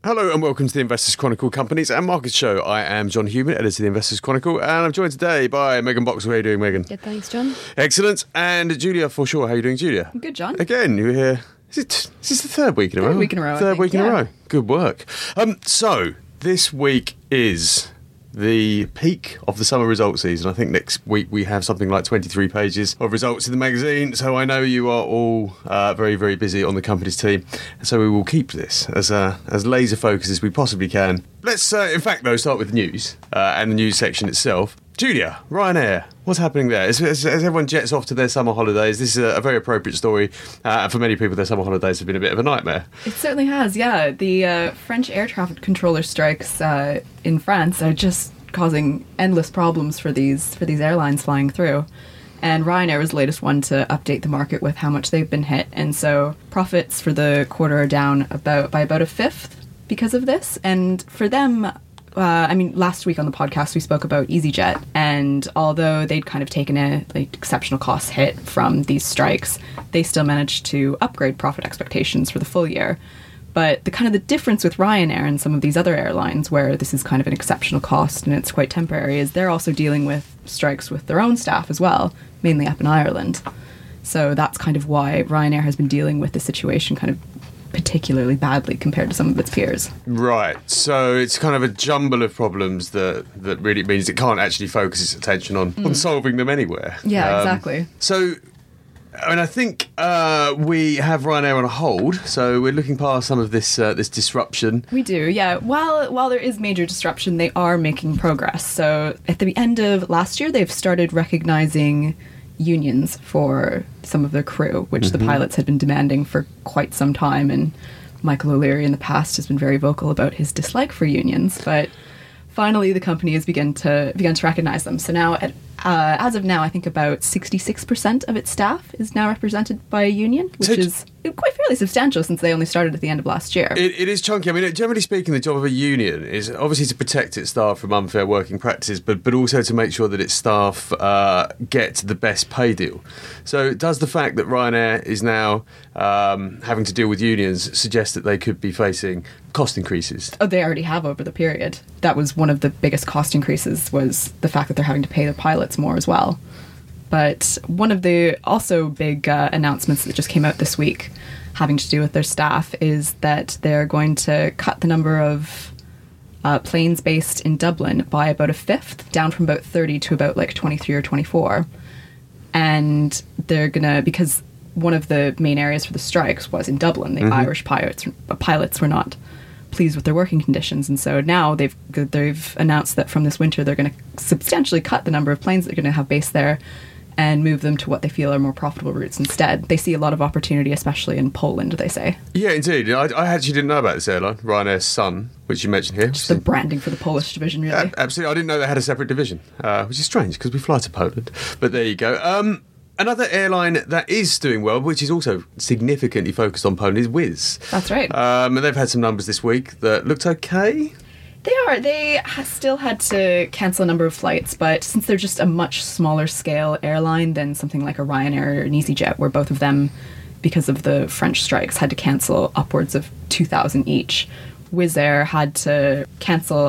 Hello and welcome to the Investors Chronicle Companies and Markets Show. I am John Human, editor of the Investors Chronicle, and I'm joined today by Megan Boxall. How are you doing, Megan? Good, thanks, John. Excellent. And Julia Forshaw. How are you doing, Julia? Good, John. Again, you're here. Is this the third week in a row? Third week in a row, Third week in a yeah. row. Good work. So, this week is the peak of the summer results season. I think next week we have something like 23 pages of results in the magazine, so I know you are all very, very busy on the company's team, so we will keep this as laser focused as we possibly can. Let's, in fact, though, start with the news and the news section itself. Julia, Ryanair, what's happening there? As everyone jets off to their summer holidays, this is a very appropriate story, and for many people their summer holidays have been a bit of a nightmare. It certainly has, yeah. The French air traffic controller strikes in France are just causing endless problems for these airlines flying through. And Ryanair was the latest one to update the market with how much they've been hit. And so profits for the quarter are down by about a fifth because of this. And for them, last week on the podcast we spoke about EasyJet, and although they'd kind of taken a exceptional cost hit from these strikes, they still managed to upgrade profit expectations for the full year. But the difference with Ryanair and some of these other airlines, where this is kind of an exceptional cost and it's quite temporary, is they're also dealing with strikes with their own staff as well, mainly up in Ireland. So that's kind of why Ryanair has been dealing with the situation kind of particularly badly compared to some of its peers. Right. So it's kind of a jumble of problems that really means it can't actually focus its attention on solving them anywhere. Yeah, exactly. So, I think we have Ryanair on a hold, so we're looking past some of this disruption. We do, yeah. While there is major disruption, they are making progress. So at the end of last year, they've started recognising unions for some of their crew, which the pilots had been demanding for quite some time, and Michael O'Leary in the past has been very vocal about his dislike for unions, but finally the company has begun to recognise them. So now, as of now, I think about 66% of its staff is now represented by a union, which is quite fairly substantial since they only started at the end of last year. It is chunky. I mean, generally speaking, the job of a union is obviously to protect its staff from unfair working practices, but also to make sure that its staff get the best pay deal. So does the fact that Ryanair is now having to deal with unions suggest that they could be facing cost increases? Oh, they already have over the period. That was one of the biggest cost increases, was the fact that they're having to pay their pilots more as well. But one of the also big announcements that just came out this week having to do with their staff is that they're going to cut the number of planes based in Dublin by about a fifth, down from about 30 to about 23 or 24. And they're going to, because one of the main areas for the strikes was in Dublin, the Irish pilots were not pleased with their working conditions, and so now they've announced that from this winter they're going to substantially cut the number of planes that they're going to have based there and move them to what they feel are more profitable routes instead. They see a lot of opportunity, especially in Poland, they say. Yeah, indeed. I actually didn't know about this airline, Ryanair Sun, which you mentioned here. Just the branding for the Polish division, really. Absolutely. I didn't know they had a separate division, which is strange because we fly to Poland. But there you go. Another airline that is doing well, which is also significantly focused on Poland, is Wizz. That's right. And they've had some numbers this week that looked okay. They are. They still had to cancel a number of flights, but since they're just a much smaller scale airline than something like a Ryanair or an EasyJet, where both of them, because of the French strikes, had to cancel upwards of 2,000 each, Wizz Air had to cancel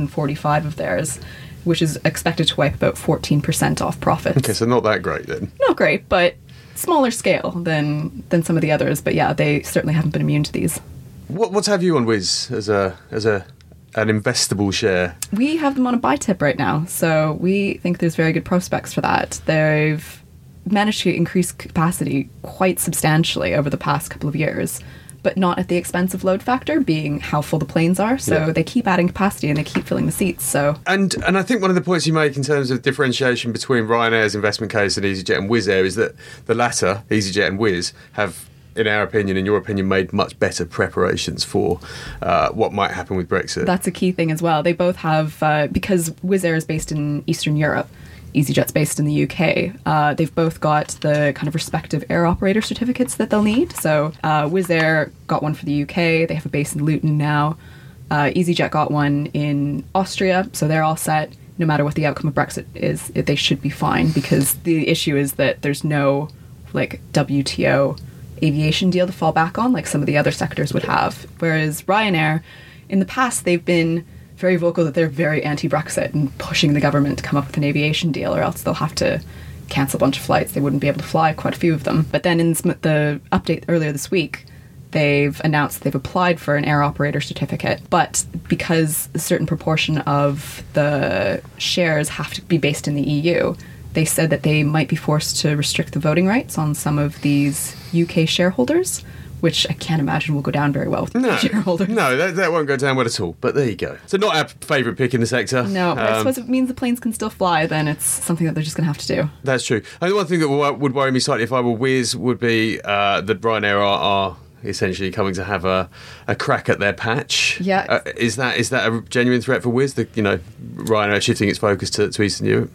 145 of theirs, which is expected to wipe about 14% off profits. Okay, so not that great then. Not great, but smaller scale than some of the others. But yeah, they certainly haven't been immune to these. What's our view on Wizz as an investable share? We have them on a buy tip right now, so we think there's very good prospects for that. They've managed to increase capacity quite substantially over the past couple of years, but not at the expense of load factor, being how full the planes are. So they keep adding capacity and they keep filling the seats. So and I think one of the points you make in terms of differentiation between Ryanair's investment case and EasyJet and Wizz Air is that the latter, EasyJet and Wizz, have, in our opinion, in your opinion, made much better preparations for what might happen with Brexit. That's a key thing as well. They both have, because Wizz Air is based in Eastern Europe, EasyJet's based in the UK, they've both got the kind of respective air operator certificates that they'll need. So Wizz Air got one for the UK. They have a base in Luton now. EasyJet got one in Austria, so they're all set. No matter what the outcome of Brexit is, they should be fine, because the issue is that there's no WTO aviation deal to fall back on like some of the other sectors would have. Whereas Ryanair in the past they've been very vocal that they're very anti-Brexit and pushing the government to come up with an aviation deal, or else they'll have to cancel a bunch of flights. They wouldn't be able to fly, quite a few of them. But then in the update earlier this week, they've announced they've applied for an air operator certificate, but because a certain proportion of the shares have to be based in the EU, they said that they might be forced to restrict the voting rights on some of these UK shareholders, which I can't imagine will go down very well with shareholders. No, that won't go down well at all. But there you go. So not our favourite pick in the sector. No, but I suppose if it means the planes can still fly, then it's something that they're just going to have to do. That's true. And the one thing that would worry me slightly if I were Wizz would be that Ryanair are essentially coming to have a crack at their patch. Yeah. Is that a genuine threat for Wizz? Ryanair shifting its focus to Eastern Europe?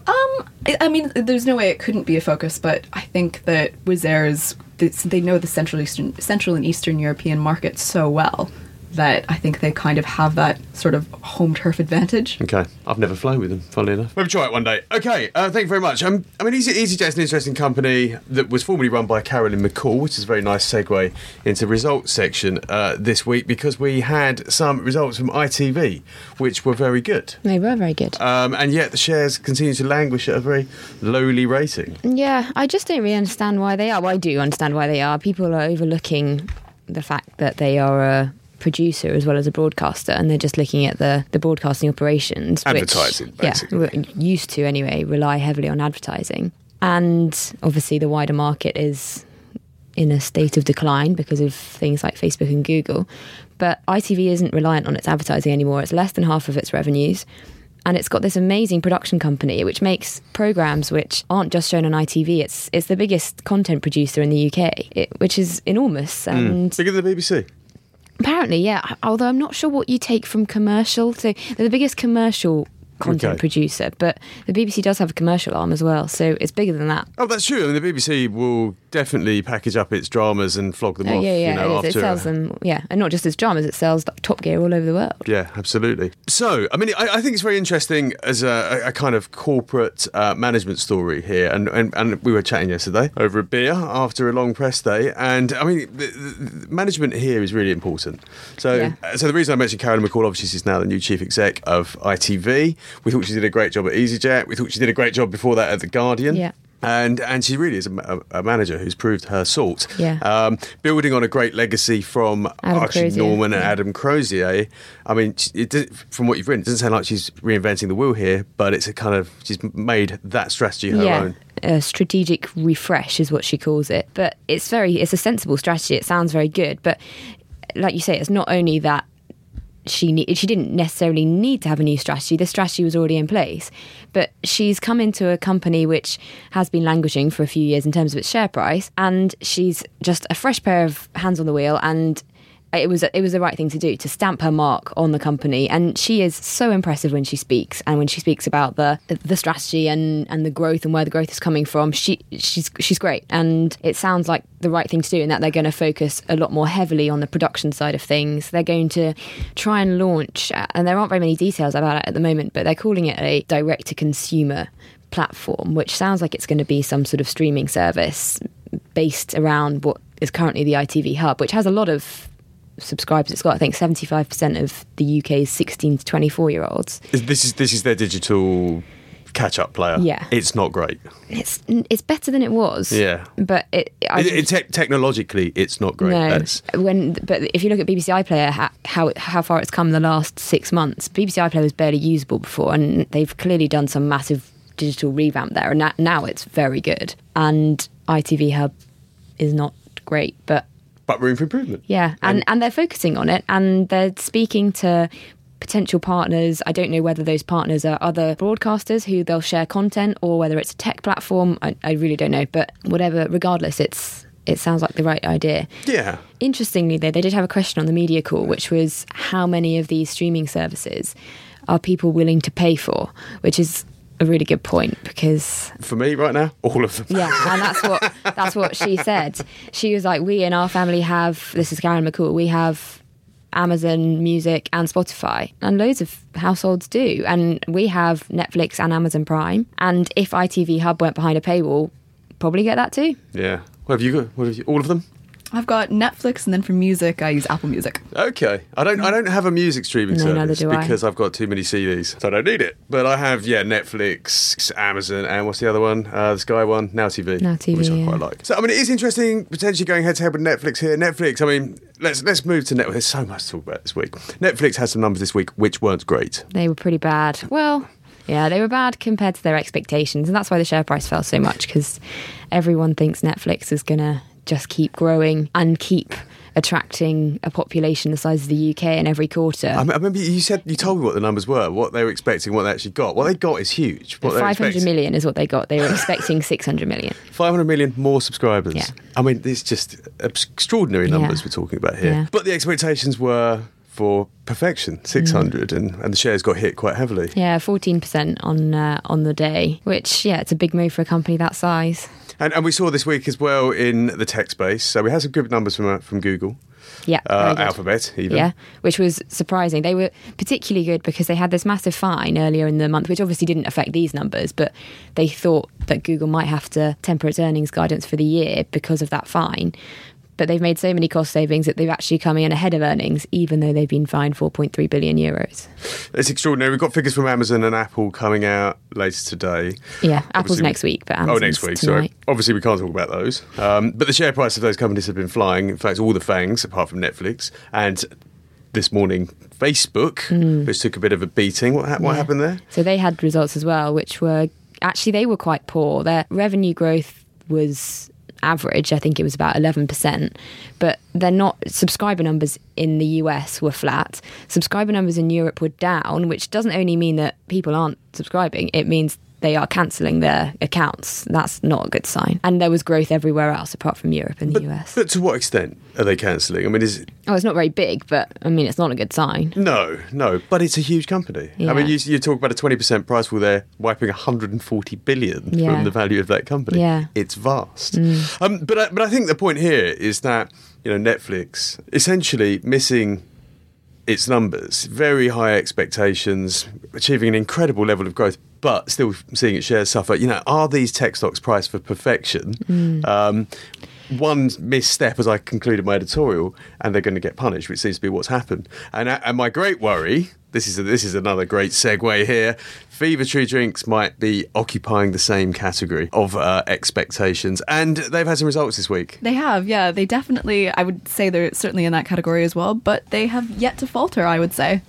I mean, there's no way it couldn't be a focus, but I think that Wizz Air they know the Central and Eastern European markets so well that I think they kind of have that sort of home turf advantage. Okay, I've never flown with them, funnily enough. Maybe try it one day. Okay, thank you very much. EasyJet's an interesting company that was formerly run by Carolyn McCall, which is a very nice segue into results section this week, because we had some results from ITV, which were very good. They were very good. And yet the shares continue to languish at a very lowly rating. Yeah, I just don't really understand why they are. Well, I do understand why they are. People are overlooking the fact that they are a producer as well as a broadcaster, and they're just looking at the broadcasting operations, advertising, which, basically. Yeah, used to anyway rely heavily on advertising, and obviously the wider market is in a state of decline because of things like Facebook and Google. But ITV isn't reliant on its advertising anymore. It's less than half of its revenues, and it's got this amazing production company which makes programmes which aren't just shown on ITV. It's the biggest content producer in the UK, which is enormous. And bigger than the BBC? Apparently, yeah. Although I'm not sure what you take from commercial. So they're the biggest commercial content producer, but the BBC does have a commercial arm as well, so it's bigger than that. Oh, that's true. I mean, the BBC will definitely package up its dramas and flog them off. It sells them, and not just its dramas, it sells like Top Gear all over the world. Yeah, absolutely. So, I mean, I think it's very interesting as a kind of corporate management story here, and we were chatting yesterday over a beer after a long press day, and I mean, the management here is really important. So the reason I mentioned Carolyn McCall, obviously she's now the new chief exec of ITV. We thought she did a great job at EasyJet. We thought she did a great job before that at The Guardian. Yeah. And she really is a manager who's proved her salt. Yeah. Building on a great legacy from Archie Norman and Adam Crozier. I mean, from what you've written, it doesn't sound like she's reinventing the wheel here, but it's a kind of, she's made that strategy her own. A strategic refresh is what she calls it. But it's a sensible strategy. It sounds very good. But like you say, it's not only that she didn't necessarily need to have a new strategy. The strategy was already in place. But she's come into a company which has been languishing for a few years in terms of its share price, and she's just a fresh pair of hands on the wheel, and it was the right thing to do, to stamp her mark on the company. And she is so impressive when she speaks, and when she speaks about the strategy and the growth and where the growth is coming from, she's great. And it sounds like the right thing to do, in that they're going to focus a lot more heavily on the production side of things. They're going to try and launch, and there aren't very many details about it at the moment, but they're calling it a direct-to-consumer platform, which sounds like it's going to be some sort of streaming service based around what is currently the ITV Hub, which has a lot of subscribers. It's got, I think, 75% of the UK's 16 to 24-year-olds. This is their digital catch-up player. Yeah. It's not great. It's better than it was. Yeah. But technologically, it's not great. No. But if you look at BBC iPlayer, how far it's come in the last 6 months, BBC iPlayer was barely usable before, and they've clearly done some massive digital revamp there, and now it's very good. And ITV Hub is not great, but room for improvement. Yeah, and they're focusing on it, and they're speaking to potential partners. I don't know whether those partners are other broadcasters who they'll share content, or whether it's a tech platform. I really don't know, but whatever, regardless, it sounds like the right idea. Yeah. Interestingly, they did have a question on the media call, which was how many of these streaming services are people willing to pay for, which is a really good point, because for me right now, all of them. Yeah, and that's what she said. She was like, we in our family have, this is Karen McCall, we have Amazon Music and Spotify, and loads of households do, and we have Netflix and Amazon Prime, and if ITV Hub went behind a paywall, probably get that too. Yeah. What have you got? All of them? I've got Netflix, and then for music, I use Apple Music. Okay, I don't have a music streaming No, neither service do I. because I've got too many CDs, so I don't need it. But I have Netflix, Amazon, and what's the other one? The Sky one, Now TV, Now TV, which I yeah. quite like. So I mean, it is interesting potentially going head to head with Netflix here. Netflix, I mean, let's move to Netflix. There's so much to talk about this week. Netflix has some numbers this week which weren't great. They were pretty bad. Well, yeah, they were bad compared to their expectations, and that's why the share price fell so much, because everyone thinks Netflix is going to just keep growing and keep attracting a population the size of the UK in every quarter. I remember you told me what the numbers were, what they were expecting, what they actually got. What they got is huge. What they're 500 expecting- million is what they got. They were expecting 600 million. 500 million more subscribers. Yeah. I mean, it's just extraordinary numbers Yeah. we're talking about here. Yeah. But the expectations were for perfection, 600, and the shares got hit quite heavily. Yeah, 14% on the day, which, yeah, it's a big move for a company that size. And we saw this week as well in the tech space. So we had some good numbers from Google. Yeah, very good. Alphabet, even. Yeah, which was surprising. They were particularly good because they had this massive fine earlier in the month, which obviously didn't affect these numbers, but they thought that Google might have to temper its earnings guidance for the year because of that fine. But they've made so many cost savings that they've actually come in ahead of earnings, even though they've been fined 4.3 billion euros. It's extraordinary. We've got figures from Amazon and Apple coming out later today. Yeah, Apple's Obviously- next week, but Amazon's next week, tonight. sorry. Obviously, we can't talk about those. But the share price of those companies have been flying. In fact, all the FANGs, apart from Netflix. And this morning, Facebook, which took a bit of a beating. What happened there? So they had results as well, which were actually, they were quite poor. Their revenue growth was average. I think it was about 11%, but they're not. Subscriber numbers in the US were flat. Subscriber numbers in Europe were down, which doesn't only mean that people aren't subscribing. It means they are cancelling their accounts. That's not a good sign. And there was growth everywhere else apart from Europe and the US. But to what extent are they cancelling? I mean, Oh, it's not very big, but I mean, it's not a good sign. No, but it's a huge company. Yeah. I mean, you talk about a 20% price fall there, wiping 140 billion Yeah. from the value of that company. Yeah. It's vast. But I think the point here is that, Netflix essentially missing its numbers, very high expectations, achieving an incredible level of growth, but still seeing its shares suffer. Are these tech stocks priced for perfection? One misstep, as I concluded my editorial, and they're going to get punished, which seems to be what's happened. And my great worry, this is another great segue here, Fever Tree drinks might be occupying the same category of expectations, and they've had some results this week. They have, yeah. They definitely, I would say they're certainly in that category as well, but they have yet to falter, I would say.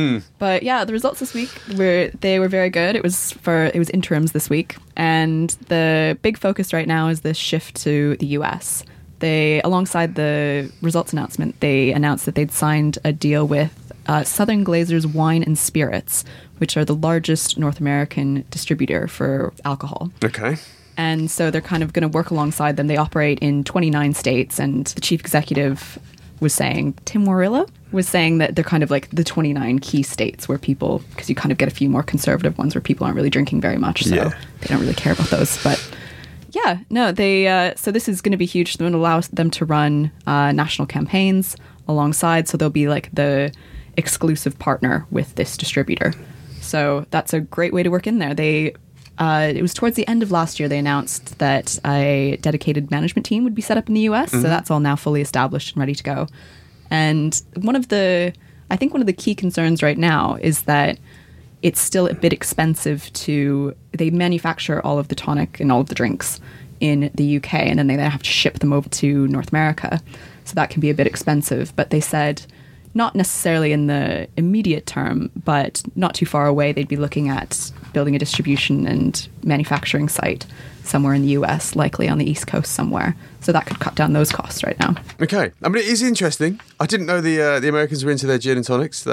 But yeah, the results this week were very good. It was interims this week, and the big focus right now is this shift to the US. They, alongside the results announcement, they announced that they'd signed a deal with Southern Glazer's Wine and Spirits, which are the largest North American distributor for alcohol. Okay. And so they're kind of going to work alongside them. They operate in 29 states, and the chief executive was saying, Tim Warilla was saying that they're kind of like the 29 key states where people, because you kind of get a few more conservative ones where people aren't really drinking very much, so they don't really care about those. But yeah, no, they so this is going to be huge. It's going to allow them to run national campaigns alongside, so they'll be like the exclusive partner with this distributor. So that's a great way to work in there. They it was towards the end of last year they announced that a dedicated management team would be set up in the US. So that's all now fully established and ready to go. And one of the key concerns right now is that it's still a bit expensive they manufacture all of the tonic and all of the drinks in the UK, and then they have to ship them over to North America. So that can be a bit expensive. But they said not necessarily in the immediate term, but not too far away, they'd be looking at building a distribution and manufacturing site somewhere in the US, likely on the East Coast somewhere. So that could cut down those costs right now. Okay. I mean, it is interesting. I didn't know the Americans were into their gin and tonics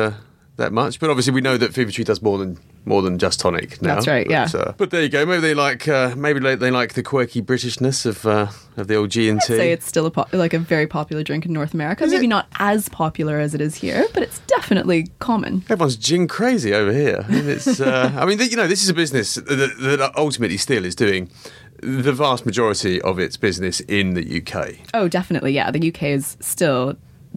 that much, but obviously we know that Fever Tree does more than just tonic now. That's right, yeah. But there you go. Maybe they like the quirky Britishness of the old G&T. I'd say it's still a very popular drink in North America. Is Maybe it? not as popular as it is here, but it's definitely common. Everyone's gin crazy over here. I mean, it's. This is a business that ultimately still is doing the vast majority of its business in the UK. Oh, definitely, yeah. The UK is still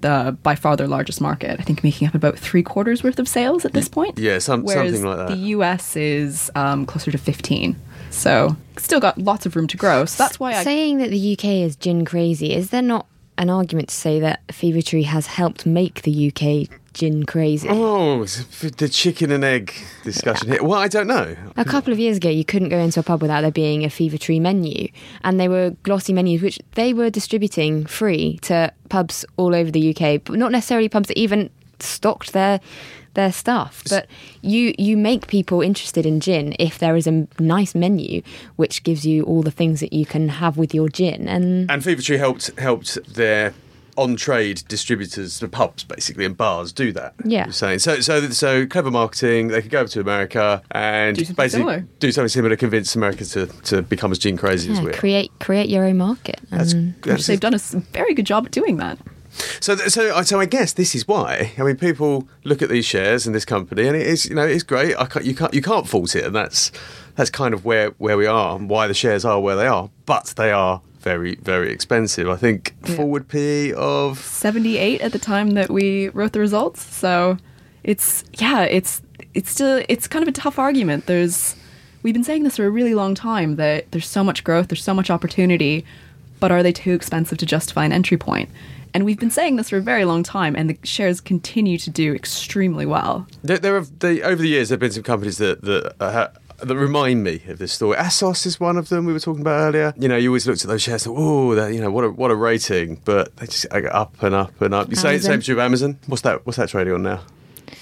by far their largest market. I think making up about 3/4 worth of sales at this point. Yeah, Whereas something like that. the US is closer to 15. So still got lots of room to grow. So that's why Saying that the UK is gin crazy, is there not an argument to say that Fever Tree has helped make the UK gin crazy. Oh, the chicken and egg discussion here. Well, I don't know. A couple of years ago, you couldn't go into a pub without there being a Fever Tree menu, and they were glossy menus which they were distributing free to pubs all over the UK, but not necessarily pubs that even stocked their stuff. But you make people interested in gin if there is a nice menu which gives you all the things that you can have with your gin. And Fever Tree helped their on-trade distributors, the pubs basically, and bars do that. Yeah. You're saying. So clever marketing. They could go over to America and Do something basically similar. do something similar, convince America to become as gin crazy as we are. create your own market. Which they've done a very good job at doing that. So I guess this is why. I mean, people look at these shares in this company, and it is, it's great. You can't fault it, and that's kind of where we are and why the shares are where they are. But they are very, very expensive. I think forward PE of 78 at the time that we wrote the results. So it's kind of a tough argument. We've been saying this for a really long time, that there's so much growth, there's so much opportunity, but are they too expensive to justify an entry point? And we've been saying this for a very long time, and the shares continue to do extremely well. over the years there have been some companies that remind me of this story. Asos is one of them we were talking about earlier. You always looked at those shares and thought, what a rating, but they just go up and up and up. You say same true of Amazon. What's that trading on now?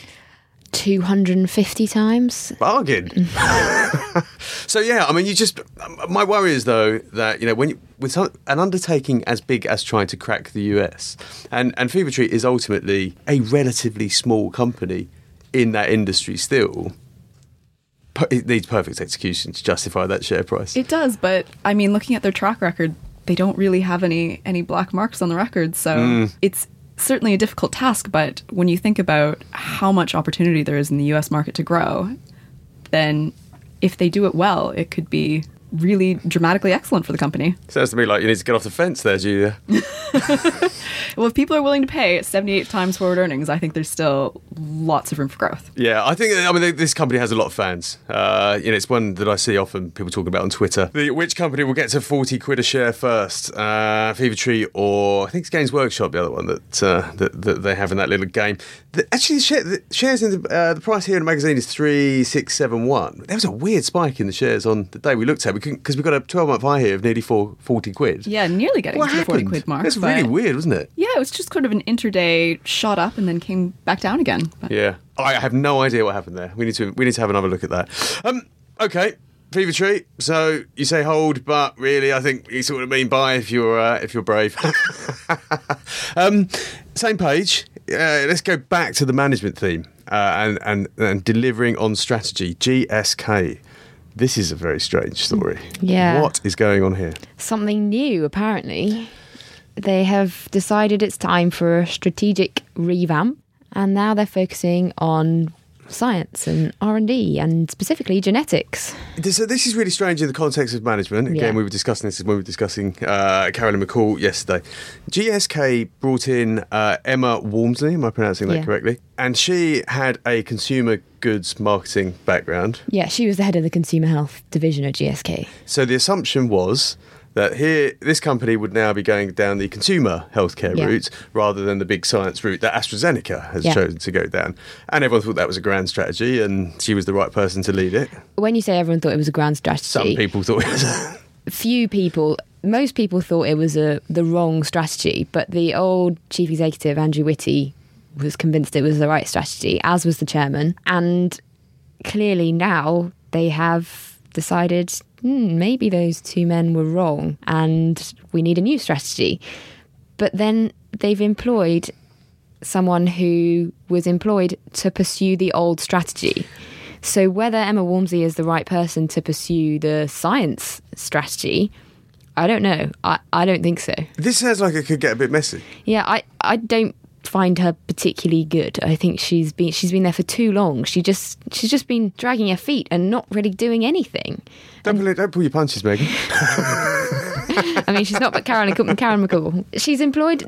250 times. Bargain. So yeah, I mean, my worry is though that with an undertaking as big as trying to crack the US, and Fever Tree is ultimately a relatively small company in that industry still. It needs perfect execution to justify that share price. It does, but I mean, looking at their track record, they don't really have any black marks on the record, so it's certainly a difficult task. But when you think about how much opportunity there is in the US market to grow, then if they do it well, it could be really dramatically excellent for the company. Sounds to me like you need to get off the fence there, Julia. Well, if people are willing to pay 78 times forward earnings, I think there's still lots of room for growth. Yeah, I think, this company has a lot of fans. It's one that I see often people talking about on Twitter. Which company will get to 40 quid a share first? Fever Tree, or I think it's Games Workshop, the other one that they have in that little game. Actually, the shares in the price here in the magazine is 3,671. There was a weird spike in the shares on the day we looked at, because we got a 12-month high here of nearly 40 quid. Yeah, nearly getting to the 40 quid mark. That's really weird, wasn't it? Yeah, it was just sort of an intraday shot up and then came back down again. But Yeah, I have no idea what happened there. We need to have another look at that. Okay, Fever Tree. So you say hold, but really, I think you sort of mean buy if you're brave. Same page. Let's go back to the management theme and delivering on strategy. GSK. This is a very strange story. Yeah. What is going on here? Something new, apparently. They have decided it's time for a strategic revamp, and now they're focusing on science and R&D, and specifically genetics. So this is really strange in the context of management. Again, we were discussing this when we were discussing Carolyn McCall yesterday. GSK brought in Emma Walmsley, am I pronouncing that correctly? And she had a consumer goods marketing background. Yeah, she was the head of the consumer health division at GSK. So the assumption was that this company would now be going down the consumer healthcare route rather than the big science route that AstraZeneca has chosen to go down. And everyone thought that was a grand strategy, and she was the right person to lead it. When you say everyone thought it was a grand strategy, some people thought it was. Most people thought it was the wrong strategy, but the old chief executive, Andrew Whitty, was convinced it was the right strategy, as was the chairman. And clearly now they have decided maybe those two men were wrong and we need a new strategy. But then they've employed someone who was employed to pursue the old strategy. So whether Emma Walmsley is the right person to pursue the science strategy, I don't know. I don't think so. This sounds like it could get a bit messy. Yeah, I don't find her particularly good. I think she's been there for too long. She's just been dragging her feet and not really doing anything. Don't pull your punches, Megan. I mean, she's not but Karen McCall. She's employed these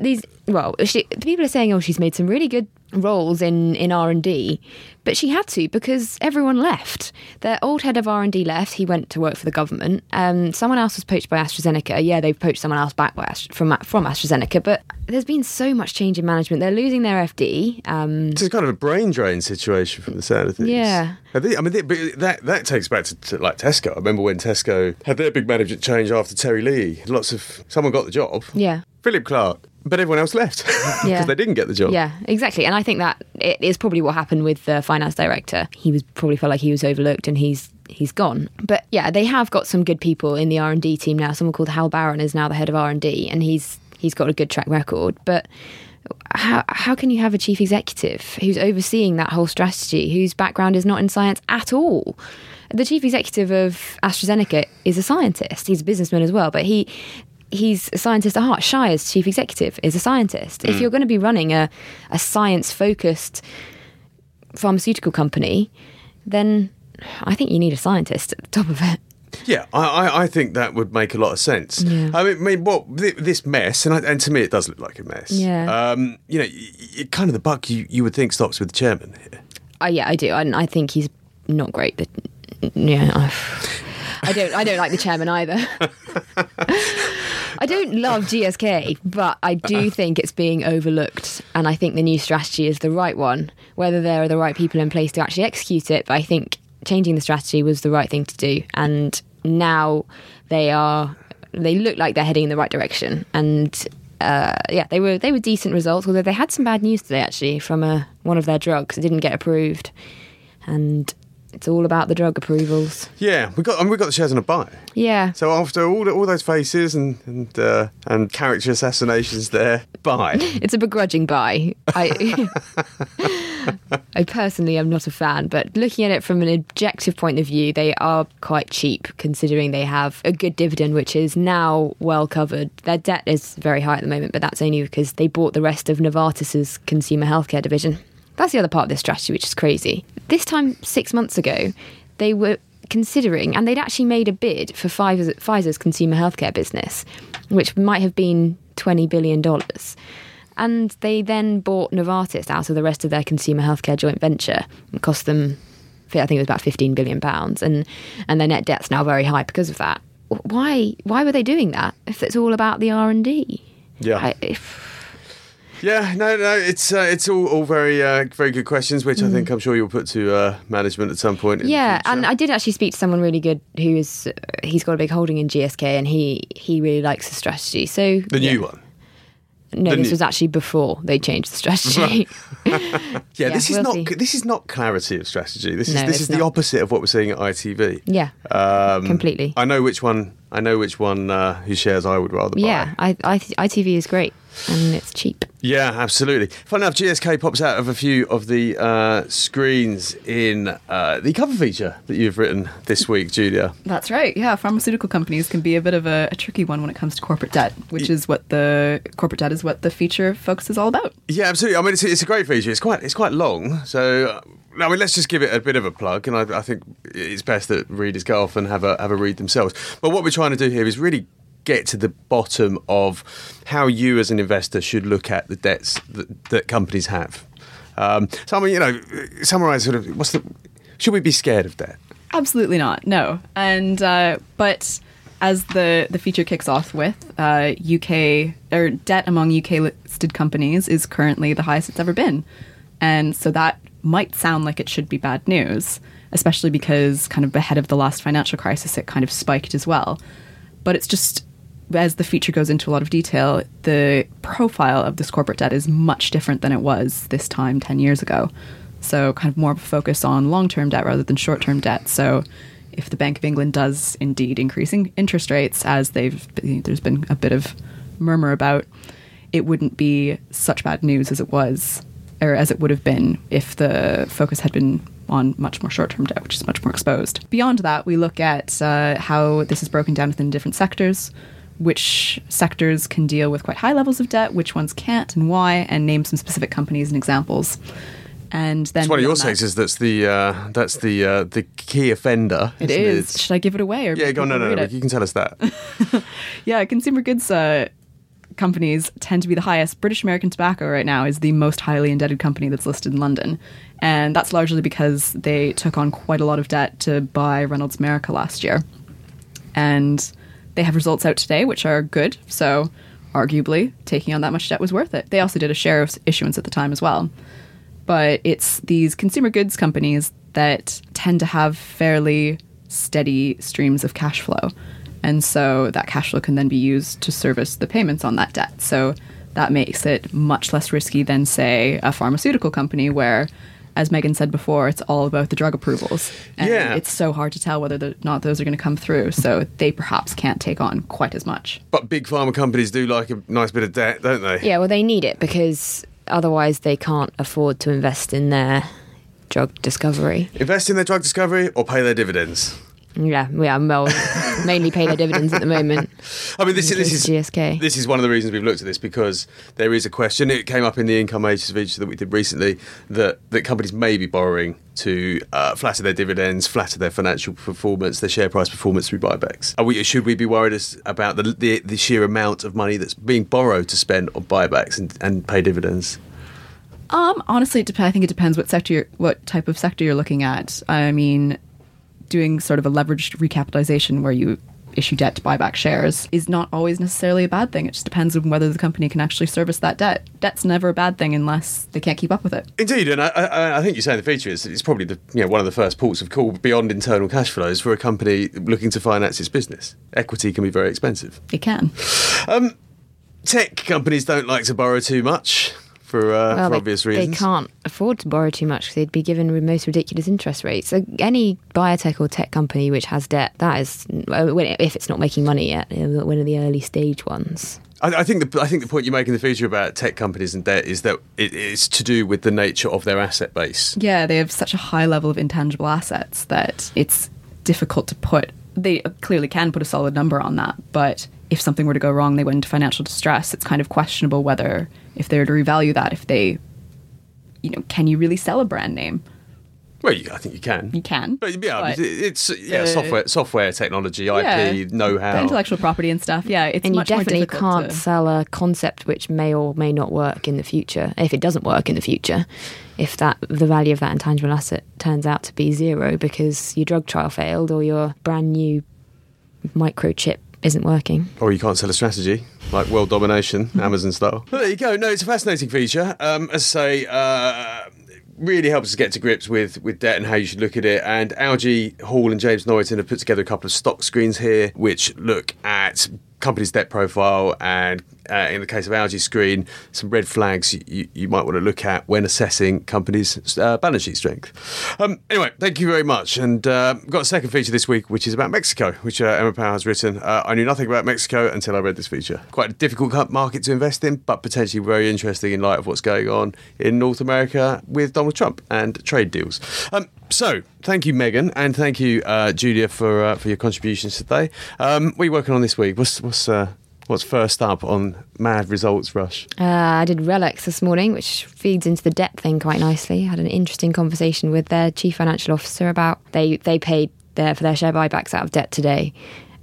well, people are saying, oh, she's made some really good roles in R&D, but she had to because everyone left. Their old head of R&D left. He went to work for the government. Someone else was poached by AstraZeneca. Yeah, they've poached someone else back from AstraZeneca, but there's been so much change in management. They're losing their FD. It's kind of a brain drain situation from the sound of things. Yeah. I mean, that takes back to like Tesco. I remember when Tesco had their big management change after Terry Lee. Someone got the job. Yeah. Philip Clark. But everyone else left because they didn't get the job. Yeah, exactly. And I think that it is probably what happened with the finance director. He probably felt like he was overlooked and he's gone. But yeah, they have got some good people in the R&D team now. Someone called Hal Barron is now the head of R&D, and he's got a good track record. But how can you have a chief executive who's overseeing that whole strategy, whose background is not in science at all? The chief executive of AstraZeneca is a scientist. He's a businessman as well, but he's a scientist at heart. Shire's chief executive is a scientist. If you're going to be running a science-focused pharmaceutical company, then I think you need a scientist at the top of it. Yeah, I think that would make a lot of sense. Yeah. I mean, this mess, and to me it does look like a mess. Yeah. Kind of the buck you would think stops with the chairman here. Yeah, I do. I think he's not great. Yeah, I don't like the chairman either. I don't love GSK, but I do think it's being overlooked, and I think the new strategy is the right one. Whether there are the right people in place to actually execute it, but I think changing the strategy was the right thing to do, and now they look like they're heading in the right direction. And they were decent results, although they had some bad news today actually from one of their drugs. It didn't get approved, and it's all about the drug approvals. Yeah, we got the shares on a buy. Yeah. So after all those faces and character assassinations, there, buy. It's a begrudging buy. I personally am not a fan, but looking at it from an objective point of view, they are quite cheap considering they have a good dividend, which is now well covered. Their debt is very high at the moment, but that's only because they bought the rest of Novartis's consumer healthcare division. That's the other part of this strategy, which is crazy. This time, 6 months ago, they were considering, and they'd actually made a bid for Pfizer's consumer healthcare business, which might have been $20 billion. And they then bought Novartis out of the rest of their consumer healthcare joint venture. It cost them, I think it was about £15 billion. And their net debt's now very high because of that. Why were they doing that if it's all about the R&D? Yeah. Yeah, no, it's all very very good questions, which I think I'm sure you'll put to management at some point. Yeah, and I did actually speak to someone really good he's got a big holding in GSK, and he really likes the strategy. So the new one. No, this was actually before they changed the strategy. This is not clarity of strategy. This is the not. opposite of what we're seeing at ITV. Yeah, completely. I know which one whose shares I would rather buy. Yeah, ITV is great and it's cheap. Yeah, absolutely. Fun enough, GSK pops out of a few of the screens in the cover feature that you've written this week, Julia. That's right. Yeah, pharmaceutical companies can be a bit of a tricky one when it comes to corporate debt, which is what the feature focuses all about. Yeah, absolutely. I mean, it's a great feature. It's quite long, so. I mean, let's just give it a bit of a plug, and I think it's best that readers go off and have a read themselves. But what we're trying to do here is really get to the bottom of how you as an investor should look at the debts that companies have. So, I mean, summarise sort of, should we be scared of debt? Absolutely not, no. And but as the feature kicks off with, UK, or debt among UK listed companies is currently the highest it's ever been. And so that might sound like it should be bad news, especially because kind of ahead of the last financial crisis, it kind of spiked as well. But it's just, as the feature goes into a lot of detail, the profile of this corporate debt is much different than it was this time 10 years ago. So kind of more of a focus on long-term debt rather than short-term debt. So if the Bank of England does indeed increasing interest rates, as there's been a bit of murmur about, it wouldn't be such bad news as it was, or as it would have been if the focus had been on much more short-term debt, which is much more exposed. Beyond that, we look at how this is broken down within different sectors, which sectors can deal with quite high levels of debt, which ones can't, and why, and name some specific companies and examples. And then it's one of your sectors that's the key offender. It is. Should I give it away? Or yeah, go on. No, you can tell us that. Yeah, consumer goods companies tend to be the highest. British American Tobacco right now is the most highly indebted company that's listed in London. And that's largely because they took on quite a lot of debt to buy Reynolds America last year. And they have results out today, which are good. So arguably, taking on that much debt was worth it. They also did a share issuance at the time as well. But it's these consumer goods companies that tend to have fairly steady streams of cash flow. And so that cash flow can then be used to service the payments on that debt. So that makes it much less risky than, say, a pharmaceutical company where, as Megan said before, it's all about the drug approvals. And it's so hard to tell whether or not those are going to come through. So they perhaps can't take on quite as much. But big pharma companies do like a nice bit of debt, don't they? Yeah, well, they need it because otherwise they can't afford to invest in their drug discovery. Invest in their drug discovery or pay their dividends? Yeah, well, mainly pay their dividends at the moment. I mean, this is GSK. This is one of the reasons we've looked at this, because there is a question. It came up in the income matrix feature that we did recently that companies may be borrowing to flatter their dividends, flatter their financial performance, their share price performance through buybacks. Should we be worried about the sheer amount of money that's being borrowed to spend on buybacks and pay dividends? Honestly, I think it depends what type of sector you're looking at. I mean, doing sort of a leveraged recapitalization where you issue debt to buy back shares is not always necessarily a bad thing. It just depends on whether the company can actually service that debt. Debt's never a bad thing unless they can't keep up with it. Indeed, and I think you say in the feature it's probably one of the first ports of call beyond internal cash flows for a company looking to finance its business. Equity can be very expensive. It can. Tech companies don't like to borrow too much. For obvious reasons. They can't afford to borrow too much because they'd be given the most ridiculous interest rates. So any biotech or tech company which has debt, that is, if it's not making money yet, one of the early stage ones. I think the point you make in the feature about tech companies and debt is that it's to do with the nature of their asset base. Yeah, they have such a high level of intangible assets that it's difficult to put. They clearly can put a solid number on that, but if something were to go wrong, they went into financial distress, it's kind of questionable whether, if they were to revalue that, if they, can you really sell a brand name? Well, I think you can. You can. But it's software technology, IP, know-how. The intellectual property and stuff, it's and much you more definitely difficult can't sell a concept which may or may not work in the future. If it doesn't work in the future, if the value of that intangible asset turns out to be zero because your drug trial failed or your brand new microchip isn't working. Or you can't sell a strategy, like world domination, Amazon style. Well, there you go. No, it's a fascinating feature. As I say, really helps us get to grips with debt and how you should look at it. And Algie Hall and James Norrington have put together a couple of stock screens here, which look at company's debt profile and in the case of Algie's screen, some red flags you might want to look at when assessing companies' balance sheet strength. Anyway, thank you very much. And we've got a second feature this week, which is about Mexico, which Emma Power has written. I knew nothing about Mexico until I read this feature. Quite a difficult market to invest in, but potentially very interesting in light of what's going on in North America with Donald Trump and trade deals. So, thank you, Megan, and thank you, Julia, for your contributions today. What are you working on this week? What's first up on Mad Results Rush? I did Relics this morning, which feeds into the debt thing quite nicely. I had an interesting conversation with their chief financial officer about they paid for their share buybacks out of debt today,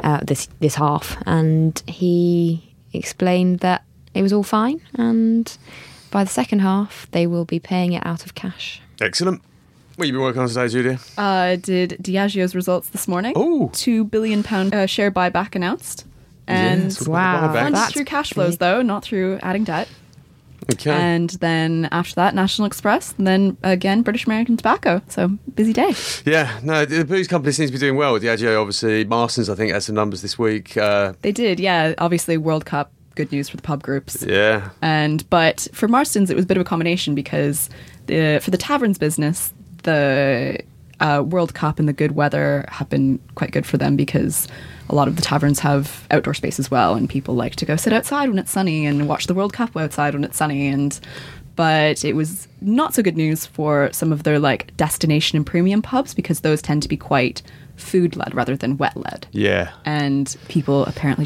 this half, and he explained that it was all fine, and by the second half they will be paying it out of cash. Excellent. What have you been working on today, Julia? Did Diageo's results this morning. Oh, £2 billion share buyback announced. And funds through cash flows, though, not through adding debt. Okay. And then after that, National Express, and then again, British American Tobacco. So, busy day. Yeah, no, the booze company seems to be doing well. Diageo, obviously. Marston's, I think, had some numbers this week. They did, yeah. Obviously, World Cup, good news for the pub groups. Yeah. But for Marston's, it was a bit of a combination because for the taverns business, the World Cup and the good weather have been quite good for them because a lot of the taverns have outdoor space as well, and people like to go sit outside when it's sunny and watch the World Cup outside when it's sunny. But it was not so good news for some of their destination and premium pubs because those tend to be quite food-led rather than wet-led. Yeah. And people apparently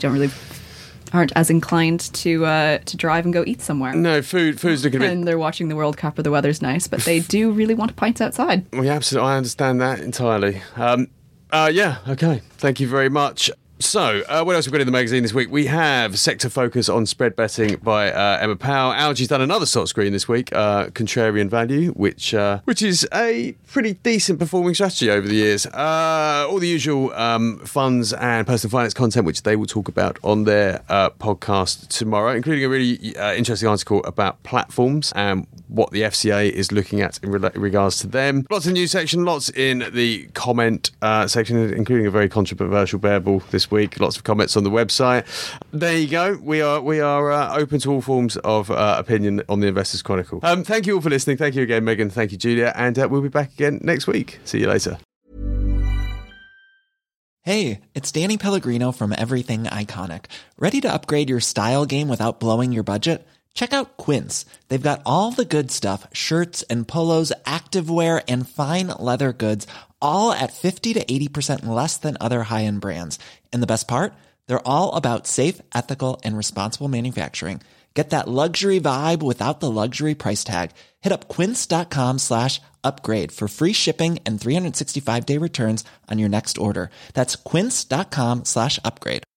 aren't as inclined to drive and go eat somewhere. No, food's looking a bit... And they're watching the World Cup or the weather's nice, but they do really want pints outside. Well, yeah, absolutely. I understand that entirely. Yeah, okay. Thank you very much. So, what else have we got in the magazine this week? We have Sector Focus on Spread Betting by Emma Powell. Algy's done another sort screen this week, Contrarian Value, which is a pretty decent performing strategy over the years. All the usual funds and personal finance content, which they will talk about on their podcast tomorrow, including a really interesting article about platforms and what the FCA is looking at in regards to them. Lots in the news section, lots in the comment section, including a very controversial bearable this week. Lots of comments on the website. There you go. We are open to all forms of opinion on the Investors Chronicle. Thank you all for listening. Thank you again, Megan. Thank you, Julia. And we'll be back again next week. See you later. Hey, it's Danny Pellegrino from Everything Iconic. Ready to upgrade your style game without blowing your budget? Check out Quince. They've got all the good stuff, shirts and polos, activewear, and fine leather goods, all at 50 to 80% less than other high-end brands. And the best part? They're all about safe, ethical, and responsible manufacturing. Get that luxury vibe without the luxury price tag. Hit up quince.com/upgrade for free shipping and 365-day returns on your next order. That's quince.com/upgrade.